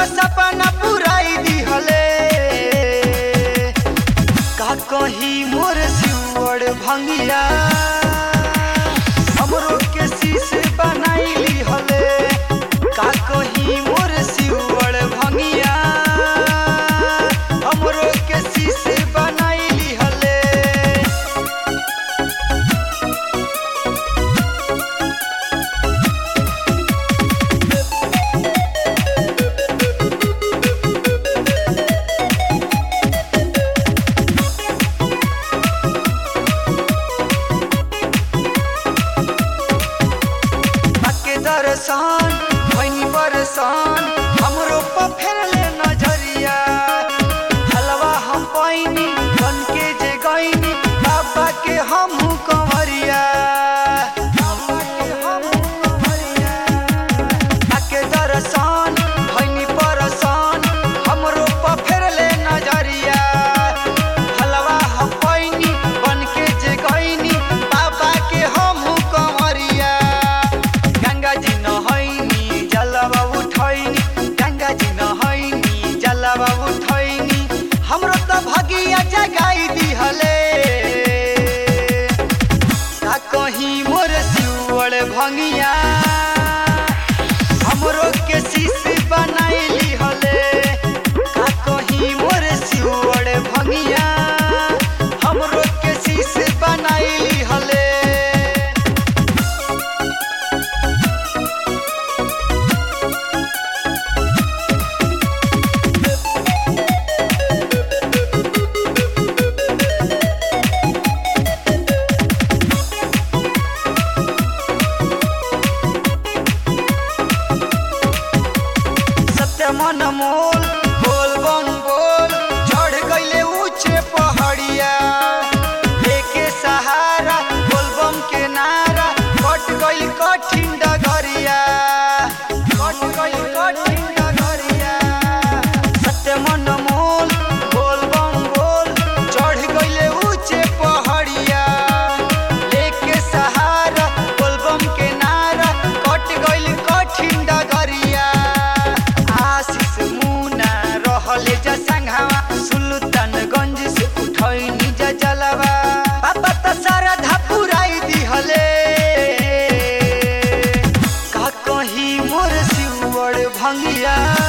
तो सपना पुराई दिहले। का कही मोर सिउड़ भंगिया हमरो के शीश बनाइली हले। का कही मोर सिउड़ भंगिया हमरो के शीश बनाइली हले। दर्शन भइनी बरसान हमरो पर फेरले नजरिया। हलवा हम पैनी बन के जे गईनी बाबा के हमहू कंवरिया। आके दर्शन भइनी बरसान हमरो पर फेरले नजरिया। हलवा हम पैनी बन के जे गईनी बाबा के हमहू कंवरिया। गंगा जी नहैनी जलवा उठैनी, गंगा जी नहैनी जलवा उठैनी हमरो तो भगिया जगाई दिहले। का कहीं मोर सिउड़ भंगिया हमरो के शीश बनाइली हले। का कहीं मोर सिउड़ भंगिया हमरो के शीश बनाइली हले। मन मोल बोल बम बोल चढ़ गईले ऊंचे पहाड़िया। लेके सहारा बोल बम के नारा कट गई कठिन डगरिया। कट गई कठिन डगरिया। सत्य मन मोल बोल बम बोल चढ़ गईले ऊंचे पहाड़िया। लेके सहारा बोल बम के नारा कट गई कठिन डगरिया। रहले जा संघावा सुल्तानगंज से उठैनी जा जलवा बाबा त सारा धापुराई दिहले। का कही मोर सिउड़ भंगिया